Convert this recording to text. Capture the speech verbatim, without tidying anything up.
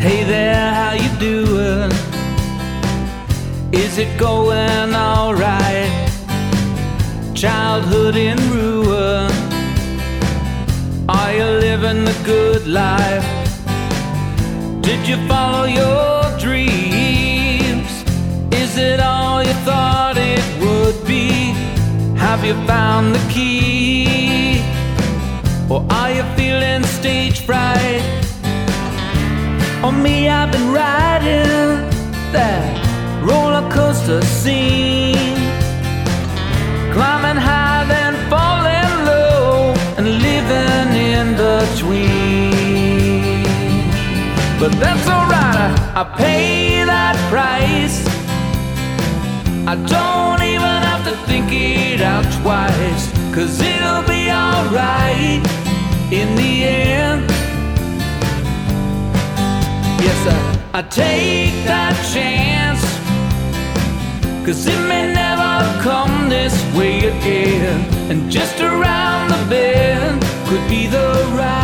Hey there, how you doing? Is it going alright? Childhood in ruin. Are you living the good life? Did you follow your dreams? Is it all you thought it would be? Have you found the key? Or are you feeling stage fright? On me, I've been riding that roller coaster scene, climbing high then falling low and living in between. But that's alright, I, I pay that price. I don't even have to think it out twice, 'cause it'll be alright in the end. Yes, I, I take that chance, 'cause it may never come this way again. And just around the bend could be the right